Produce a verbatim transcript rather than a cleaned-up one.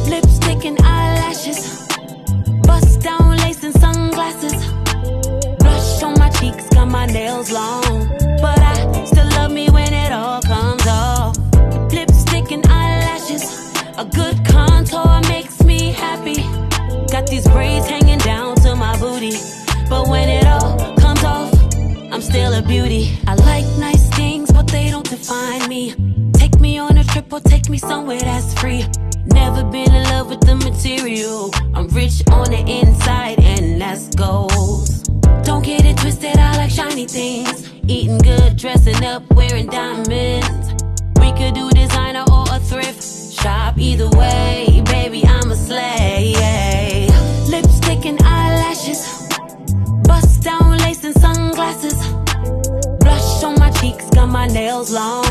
Lipstick and eyelashes, bust down lace and sunglasses, blush on my cheeks, got my nails long, but I still love me when it all comes off. Lipstick and eyelashes, a good contour makes me happy. Got these braids hanging down to my booty, but when it all comes off, I'm still a beauty. I like nice things, but they don't define me. Take me on a trip or take me somewhere that's free. Never been in love with the material. I'm rich on the inside and that's goals. Don't get it twisted, I like shiny things. Eating good, dressing up, wearing diamonds. We could do designer or a thrift shop. Either way, baby, I'm a slay. Lipstick and eyelashes, bust down lace and sunglasses, blush on my cheeks, got my nails long,